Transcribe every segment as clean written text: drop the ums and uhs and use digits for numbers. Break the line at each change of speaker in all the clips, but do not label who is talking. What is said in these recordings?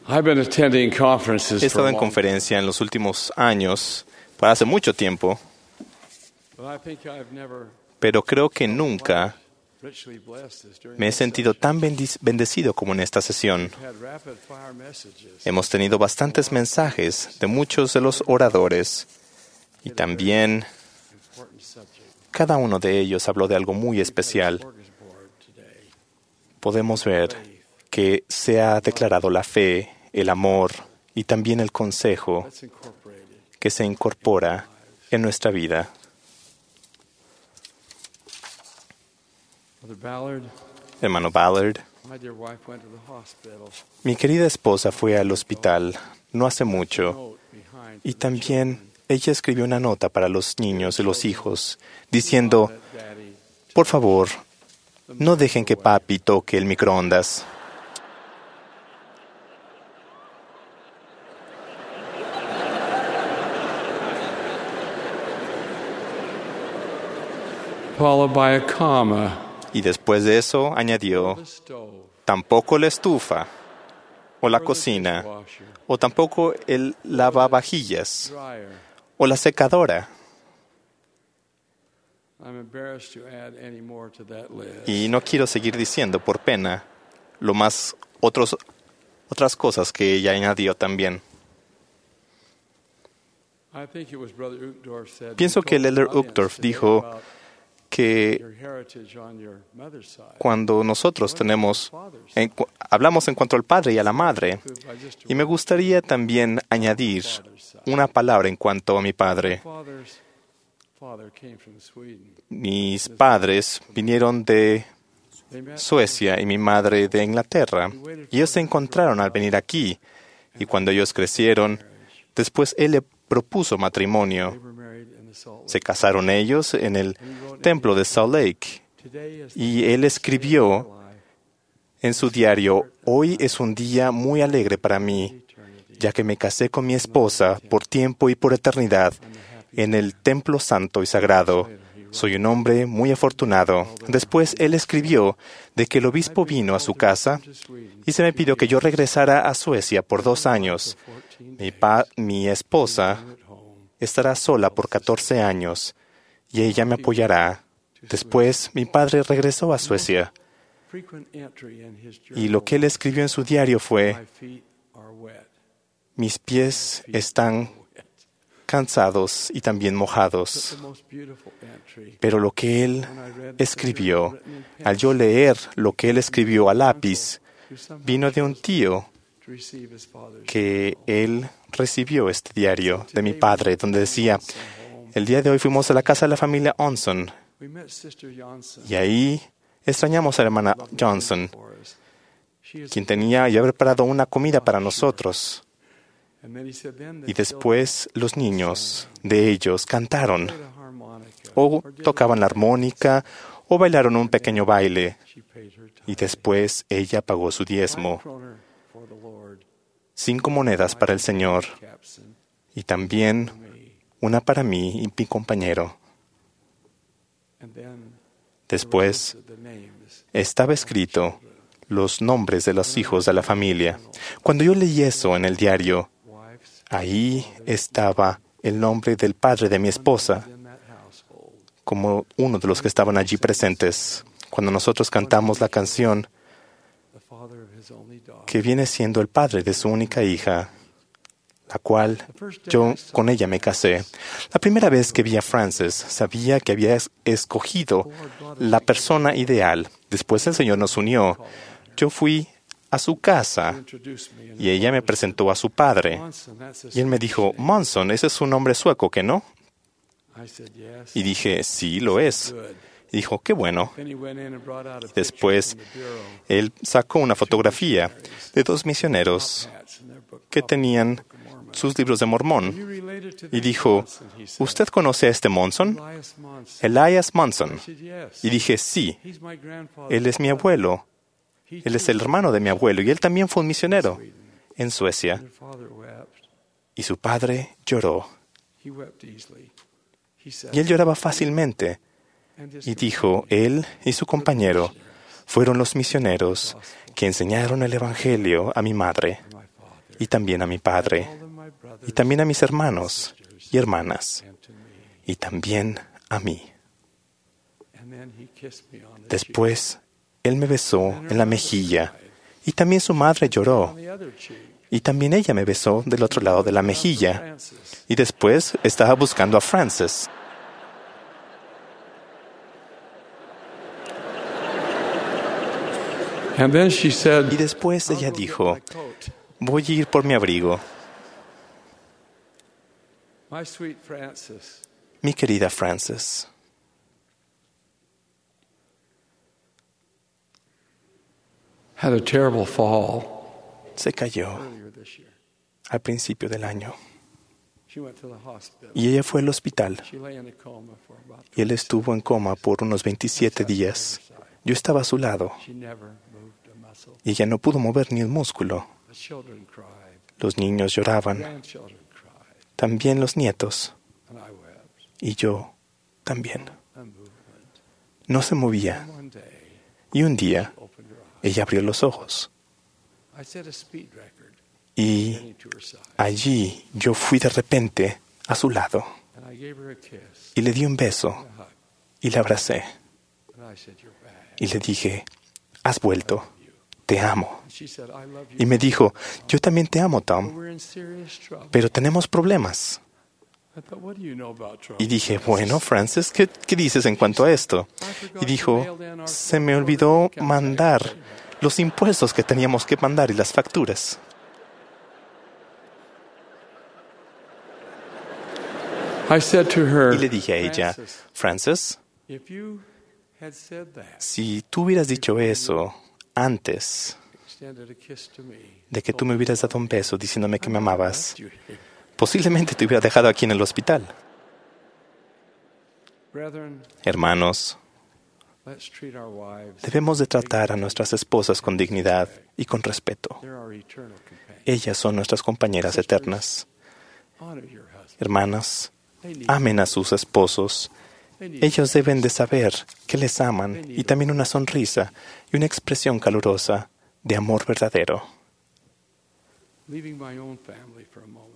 I've been attending conferences
He
for
estado
a
en
long
conferencia en los últimos años, para hace mucho tiempo,
but I think I've never
pero creo que nunca
richly blessed as during
me he
this
sentido
session.
tan bendecido como en esta sesión.
We've had rapid fire messages.
Hemos tenido bastantes mensajes de muchos de los oradores y también
Important subject.
cada uno de ellos habló de algo muy especial.
Smorgasbord today.
Podemos ver que se ha declarado la fe, el amor y también el consejo
Let's incorporate it.
que se incorpora en nuestra vida.
Brother Ballard,
Hermano Ballard,
my dear wife went to the hospital.
mi querida esposa fue al hospital no hace mucho
Note behind
y
for the
también
children.
ella escribió una nota para los niños y los hijos diciendo,
Let Daddy
por favor, no dejen que papi toque el microondas.
followed by a comma.
Y después de eso añadió,
The stove.
tampoco la estufa, o la
or the
cocina,
dishwasher,
o tampoco el lavavajillas,
dryer.
o la secadora.
I'm embarrassed to add any more to that list.
Y no quiero seguir diciendo, por pena, otras cosas que ella añadió también.
I think it was Brother Uchtdorf said,
Pienso
he
que el
told the
Elder
audience
Uchtdorf
today
dijo
about
que
your heritage on your mother's side.
cuando nosotros hablamos en cuanto al padre y a la madre, y me gustaría también añadir una palabra en cuanto a mi padre.
Father's father came from Sweden.
Mis padres vinieron de
They met
Suecia y mi madre de Inglaterra. Y ellos se encontraron al venir aquí. Y cuando ellos crecieron, después él le propuso matrimonio.
They were married in the Salt Lake.
Se casaron ellos en el templo de Salt Lake.
Today is
Y él escribió en su diario, hoy es un día muy alegre para mí, ya que me casé con mi esposa por tiempo y por eternidad en el templo santo y sagrado. Soy un hombre muy afortunado. Después él escribió de que el obispo vino a su casa y se me pidió que yo regresara a Suecia por 2 años. Mi esposa estará sola por 14 años y ella me apoyará. Después mi padre regresó a Suecia
frequent entry in his
y lo que él escribió en su diario fue,
My feet are wet.
mis pies están cansados y también mojados.
The most beautiful entry.
Pero lo que él escribió, al yo leer lo que él escribió a lápiz, vino de un tío
To receive his father's
que él recibió este diario de mi padre, donde decía, el día de hoy fuimos a la casa de la familia Onson
We met Sister Johnson.
y ahí extrañamos a la hermana Johnson,
For us. She is
quien tenía ya preparado una comida para nosotros.
and then he said, then the
Y después los niños de ellos cantaron,
children played a harmonica,
o
or did
tocaban la armónica, o bailaron un pequeño baile.
she paid her time.
Y después ella pagó su diezmo,
5 kroner for the Lord.
5 monedas para el Señor,
Capson,
y también
me.
una para mí y mi compañero.
And then
Después
the names.
estaba escrito los nombres de los hijos de la familia. Cuando yo leí eso en el diario,
Wives
ahí estaba el nombre del padre de mi esposa
in that household.
como uno de los que estaban allí presentes. Cuando nosotros cantamos la canción
The father of his only daughter.
que viene siendo el padre de su única hija, la cual yo con ella me casé. La primera vez que vi a Frances, sabía que había escogido la persona ideal. Después el Señor nos unió. Yo fui a su casa
Introduced me and
y ella me presentó a su padre.
Monson, that's his
Y él me dijo, Monson, ese es un nombre sueco, ¿que no?
I said yes.
Y dije, sí, lo es.
Good.
Y dijo, qué bueno.
Then he went in and brought out a
Después,
picture from the bureau.
él sacó una fotografía de 2 misioneros
Hats in their book.
que tenían sus libros de Mormón.
You related to
Y
this
dijo,
Monson, he said.
¿usted conoce a este Monson?
Elias Monson.
Elias Monson.
I said yes.
Y dije, sí,
He's my grandfather.
él es mi abuelo.
He
Él es
too
el hermano de mi abuelo y él también fue un misionero en Suecia.
Their father wept.
Y su padre lloró.
He wept easily. He said,
Y él lloraba fácilmente.
and his
Y dijo, él y su compañero fueron los misioneros que enseñaron el Evangelio a mi madre
my father.
y también a mi padre, y también a mis hermanos y hermanas, y también a mí. Después, él me besó en la mejilla, y también su madre lloró, y también ella me besó del otro lado de la mejilla, y después estaba buscando a Frances. Y después ella dijo, voy a ir por mi abrigo. Mi querida Frances,
had a terrible fall
se cayó
earlier this year.
al principio del año,
She went to the hospital.
y ella fue al hospital,
She lay in a coma for about
y él estuvo en coma por unos 27 días. Yo estaba a su lado,
She never moved a muscle.
y ella no pudo mover ni un músculo.
The children cried.
Los niños lloraban,
Grandchildren cried.
también los nietos,
And I wept.
y yo también.
A movement.
No se movía,
And one day,
y un día
opened her eyes.
ella abrió los ojos,
I set a speed record
y
getting to her side.
allí yo fui de repente a su lado,
And I gave her a kiss
y le di un beso,
and a hug.
y la abracé,
And I said, "You're back."
y le dije, has vuelto, te amo.
And she said, "I love you."
Y me dijo, yo también te amo,
But
Tom,
we're in serious trouble.
pero tenemos problemas.
I thought, what do you know about trouble?
Y dije, bueno, Frances, ¿qué dices en cuanto a esto? Y dijo, se me olvidó mandar los impuestos que teníamos que mandar y las facturas.
I said to her,
Y le dije a ella,
"Frances,
Frances,
if you had said that,
si tú hubieras dicho eso antes
extended a kiss to me,
de que tú me hubieras dado un beso diciéndome que me amabas,
left you here."
posiblemente te hubiera dejado aquí en el hospital.
Brethren,
Hermanos,
let's treat our wives.
debemos de tratar a nuestras esposas con dignidad y con respeto.
They're our eternal companions.
Ellas son nuestras compañeras eternas.
Honor your husband.
Hermanas,
They need
amen a sus esposos.
They need
Ellos deben de saber que les aman y también una sonrisa y una expresión calurosa de amor verdadero.
Leaving my own family for a moment.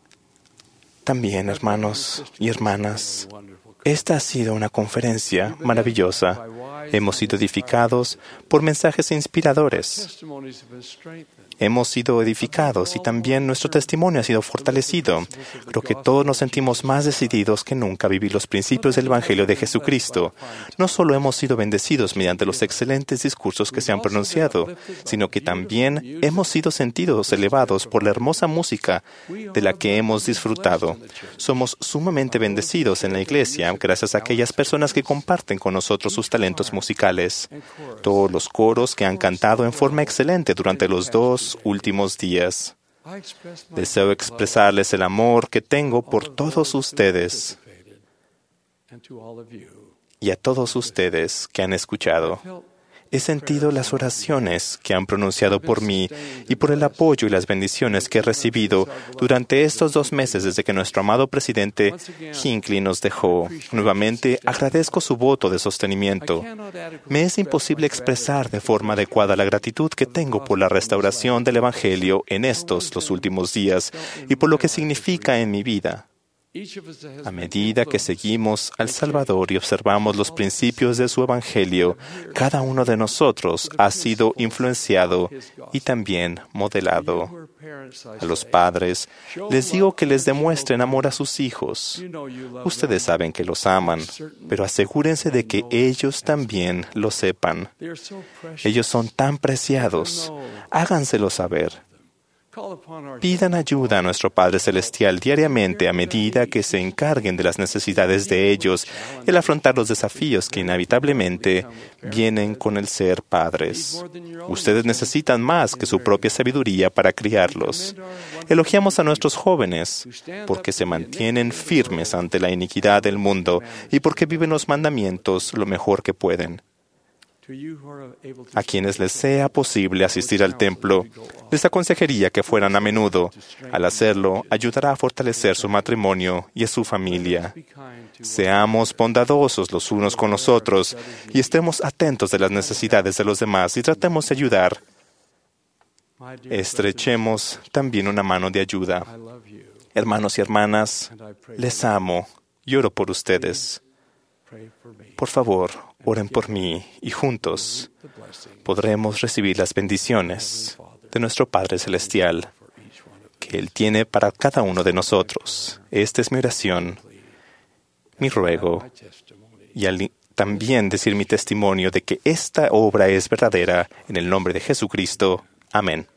También, hermanos y hermanas, esta ha sido una conferencia maravillosa. Hemos sido edificados por mensajes inspiradores.
Testimonies have been strengthened.
Hemos sido edificados y también nuestro testimonio ha sido fortalecido. Creo que todos nos sentimos más decididos que nunca a vivir los principios del Evangelio de Jesucristo. No solo hemos sido bendecidos mediante los excelentes discursos que se han pronunciado, sino que también hemos sido sentidos elevados por la hermosa música de la que hemos disfrutado. Somos sumamente bendecidos en la iglesia gracias a aquellas personas que comparten con nosotros sus talentos musicales. Todos los coros que han cantado en forma excelente durante los 2 últimos días.
I express my
Deseo expresarles el amor que tengo por todos ustedes
and to all of you.
y a todos ustedes que han escuchado.
Felt
He sentido las oraciones que han pronunciado por mí y por el apoyo y las bendiciones que he recibido durante estos 2 meses desde que nuestro amado presidente Hinckley nos dejó. Nuevamente agradezco su voto de sostenimiento. Me es imposible expresar de forma adecuada la gratitud que tengo por la restauración del Evangelio en estos, los últimos días, y por lo que significa en mi vida. A medida que seguimos al Salvador y observamos los principios de su Evangelio, cada uno de nosotros ha sido influenciado y también modelado. A los padres les digo que les demuestren amor a sus hijos. Ustedes saben que los aman, pero asegúrense de que ellos también lo sepan. Ellos son tan preciados. Háganselo saber. Pidan ayuda a nuestro Padre Celestial diariamente a medida que se encarguen de las necesidades de ellos y al afrontar los desafíos que inevitablemente vienen con el ser padres. Ustedes necesitan más que su propia sabiduría para criarlos. Elogiamos a nuestros jóvenes porque se mantienen firmes ante la iniquidad del mundo y porque viven los mandamientos lo mejor que pueden. A quienes les sea posible asistir al templo, les aconsejaría que fueran a menudo. Al hacerlo, ayudará a fortalecer su matrimonio y a su familia. Seamos bondadosos los unos con los otros y estemos atentos de las necesidades de los demás y tratemos de ayudar estrechemos también una mano de ayuda.
I love you,
Hermanos y hermanas,
and I pray
les amo y oro por ustedes.
pray for me.
Por favor, oren por mí y juntos
The blessing
podremos recibir las bendiciones de nuestro Padre Celestial
for each one of
que Él tiene para cada uno de nosotros. Esta es mi oración, mi ruego,
my testimony.
y también decir mi testimonio de que esta obra es verdadera en el nombre de Jesucristo. Amén.